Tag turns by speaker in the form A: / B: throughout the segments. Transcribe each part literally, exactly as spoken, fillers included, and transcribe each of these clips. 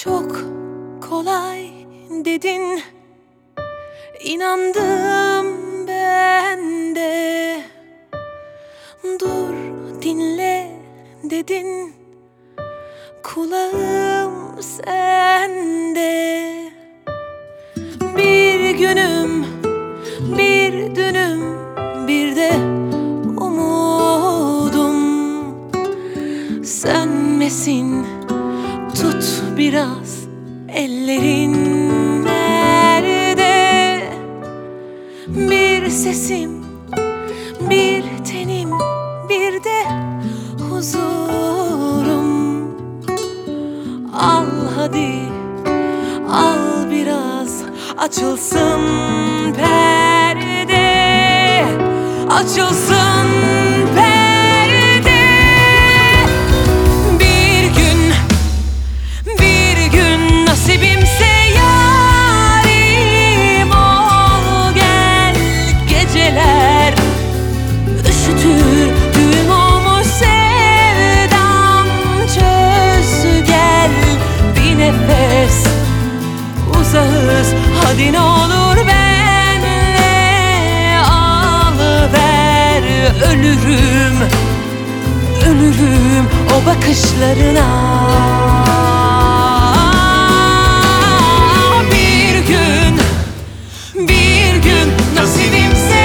A: Çok kolay dedin, inandım ben de. Dur dinle dedin, kulağım sende. Bir günüm, bir dünüm, bir de umudum sönmesin. Tut biraz ellerin nerede? Bir sesim, bir tenim, bir de huzurum. Al hadi, al biraz, açılsın perde, açılsın perde. Bir gün, bir gün nasibimse yarim ol gel. Geceler üşütür olmuş sevdam, çöz gel. Bir nefes uzağız, hadi ne olur benle alıver. Ölürüm, ölürüm o bakışlarına. Bir gün, bir gün nasibimse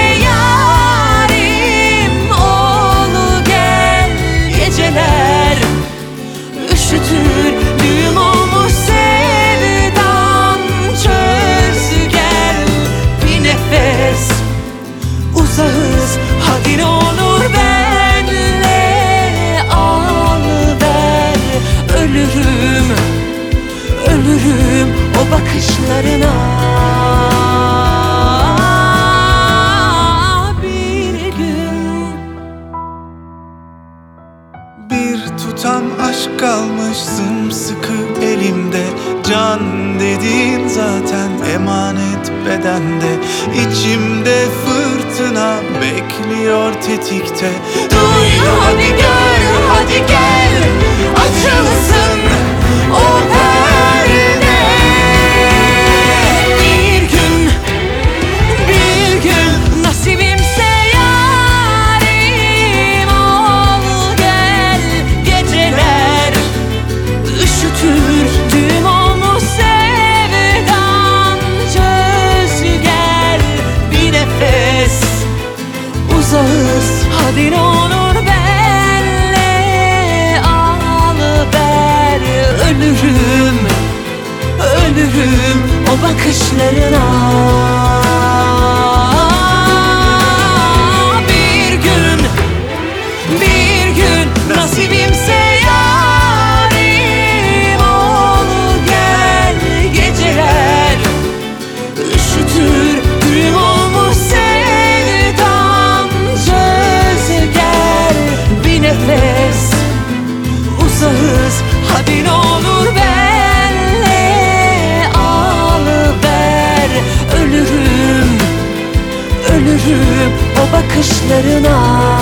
A: yarim ol gel. Geceler üşütür düğüm olmuş sevdam, çöz gel. Bir nefes uzağız, hadi ne olur benle alıver. Ölürüm, ölürüm o bakışlarına. Bir gün,
B: bir tutam aşk kalmış sımsıkı elimde. Can dediğin zaten emanet bedende. İçimde fırtına bekliyor tetikte.
A: duy hadi gel, hadi gel, açılsın o perde. Bir gün, bir gün nasibimse yarim ol gel. Geceler üşütür düğüm olmuş sevdam, çöz gel. Bir nefes uzağız, hadi ne olur benle alıver. Ölürüm, ölürüm o bakışlarına. Bir gün, bir gün nasibimse yarim ol gel. Geceler üşütür düğüm olmuş sevdam, çöz gel. Bir nefes uzağız, hadi ne olur benle alıver. Ölürüm, ölürüm o bakışlarına.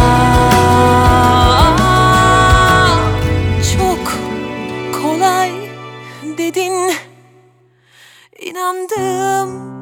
A: Çok kolay dedin, inandım